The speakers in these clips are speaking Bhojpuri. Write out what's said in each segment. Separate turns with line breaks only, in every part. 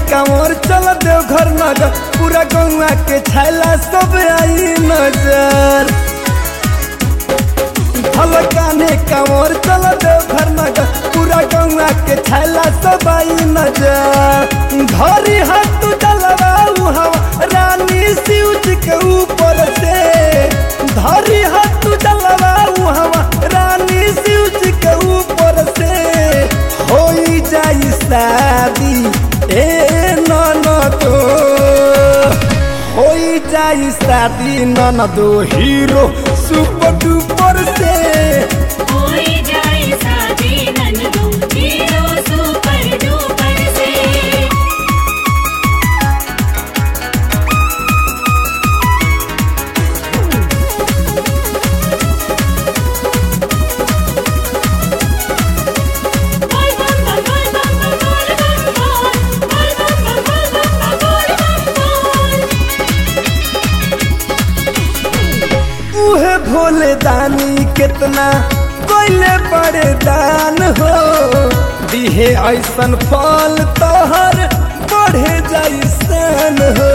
कांवर चल देव घर नगर पूरा गौवा के छैला सब आई नजर काने कांवर चल देव घर नगर पूरा गौवा के छैला सब आई नजर धरी हाथ डलवा हवा रानी शिव जी के ऊपर से धरी हाथ डलवा हवा रानी शिव जी के ऊपर से हो जाई शादी ए ननदो हो जाई शादी ननदो हीरो सुपर डुपर से
हो जाई शादी ननदो हीरो सुपर डुपर से
भोले दानी कितना कोइले बड़े दान हो दिहे ऐसन फल तोहर बढ़े जैसन हो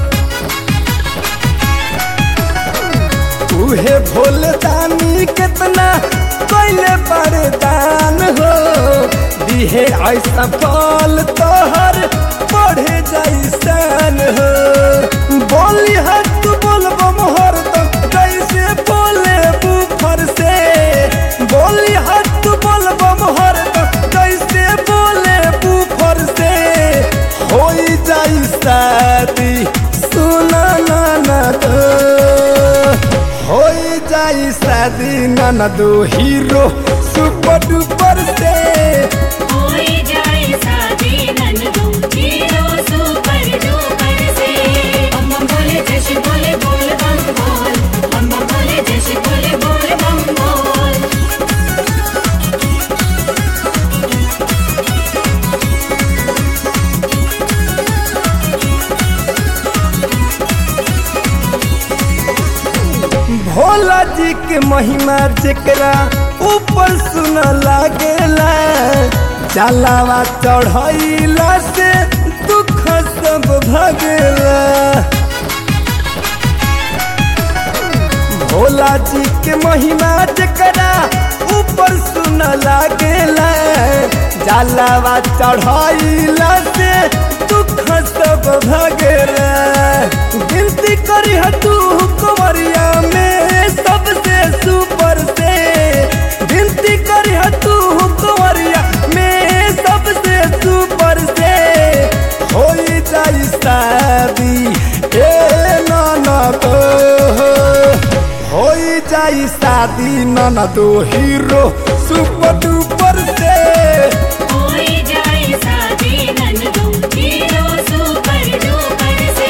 उहे भोले दानी कितना कोइले बड़े दान हो दिहे ऐसन फल तोहर बढ़े जैसन हो बोली हक बोलबो मोहर कैसे बोले बुफर से बोली हक बोलबो मोहर कैसे बोले बुफर से हो जाई शादी सुना ननदो हो जाई शादी ननदो हीरो सुपर डुपर से
हो जाई शादी ननदो हीरो सुपर डुपर से अम्मा बोले जैसे बोले बोल बम बोल अम्मा बोले जैसे बोले बोल बम बोल
भोला जी के महिमा जेकरा ऊपर सुन लागेला जलावा चढ़ैला से दुख सब भगेला भोला जी के महिमा जेकरा ऊपर सुन लागेला जलावा चढ़ैला से दुख सब भगेला गिनती करी तू कुंवरिया में सबसे सुपर से गिनती करी तू कुंवरिया में सबसे सुपर से हो जाई शादी ए ननदो हो जाई शादी ननदो हीरो सुपर डुपर से
हो जाई शादी ननदो हीरो सुपर डुपर से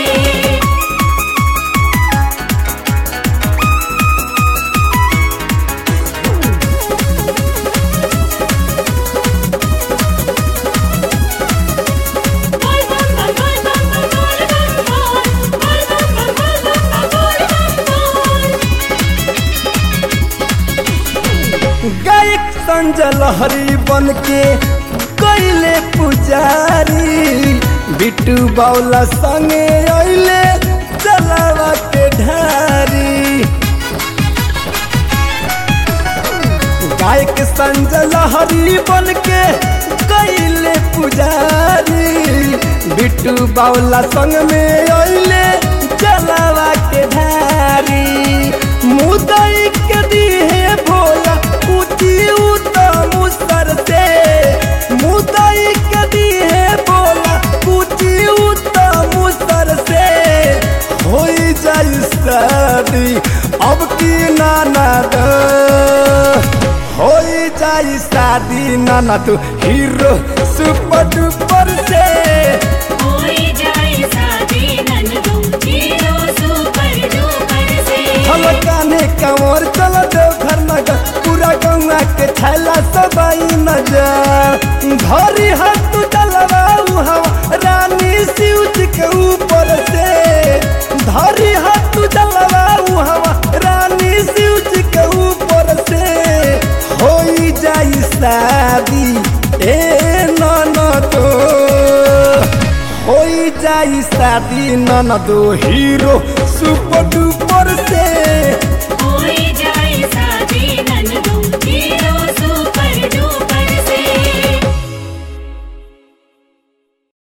गायक संजय लहरी बन के कैले पुजारी बिट्टू बाउला संगे अइले जलावा के ढारी गायक संजय लहरी बन के कैले पुजारी बिट्टू बाउला संग में अइले जलावा के ढारी मुदई के दिहे भोला ऊँची उत्तम सर से मुदई के दिहे भोला ऊँची उत्तम सर से हो जाई शादी अब की ननद हो जाई शादी ननद हीरो सुपर डुपर से
हो जाई शादी ननदो हीरो सुपर डुपर से
काने कांवर चल देव घर नगर पूरा गौवा के छैला सब आई नजर धरी हाथ डलवा हवा रानी शिव जी के ऊपर से धरी हाथ डलवा हवा रानी शिव जी के ऊपर से हो शादी ए ननदो हो जाई शादी ननदो हीरो सुपर डुपर